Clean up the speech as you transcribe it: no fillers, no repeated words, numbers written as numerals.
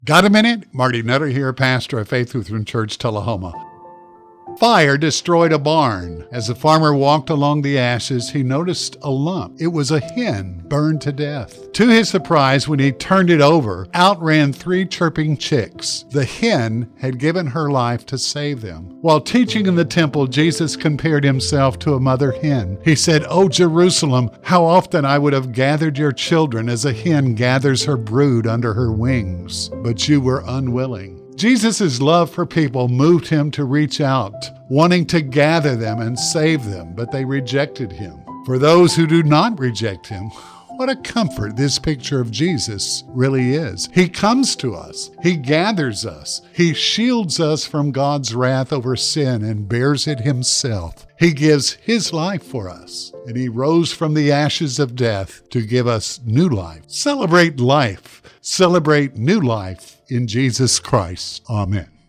Got a minute? Marty Nutter here, pastor of Faith Lutheran Church, Tullahoma. Fire destroyed a barn. As the farmer walked along the ashes, he noticed a lump. It was a hen burned to death. To his surprise, when he turned it over, out ran 3 chirping chicks. The hen had given her life to save them. While teaching in the temple, Jesus compared himself to a mother hen. He said, "O Jerusalem, how often I would have gathered your children as a hen gathers her brood under her wings, but you were unwilling." Jesus' love for people moved him to reach out, wanting to gather them and save them, but they rejected him. For those who do not reject him, what a comfort this picture of Jesus really is. He comes to us. He gathers us. He shields us from God's wrath over sin and bears it himself. He gives his life for us, and he rose from the ashes of death to give us new life. Celebrate life. Celebrate new life in Jesus Christ. Amen.